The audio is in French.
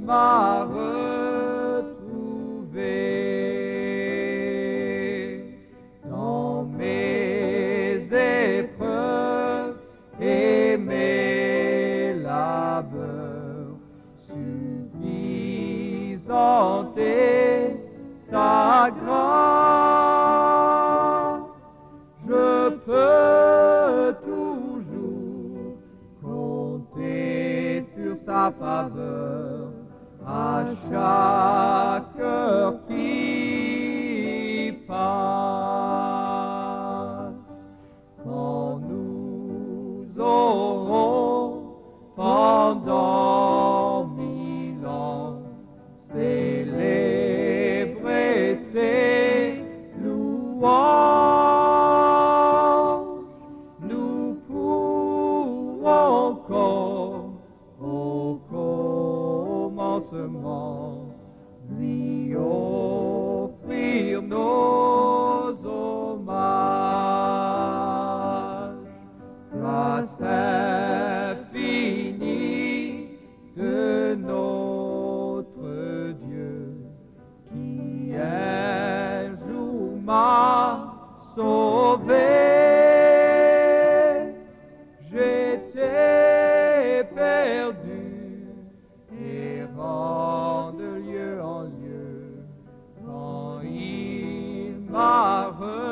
m'a retrouvé dans mes épreuves et mes labeurs, suffisante est sa grâce. Je peux toujours compter sur sa faveur à chaque heure qui passe. Quand nous aurons pendant 1000 ans célébré ses louanges, nous pourrons encore au commencement lui offrir nos hommages. Grâce infinie de notre Dieu, qui un jour m'a sauvé. J'étais perdu, errant de lieu en lieu, quand il m'a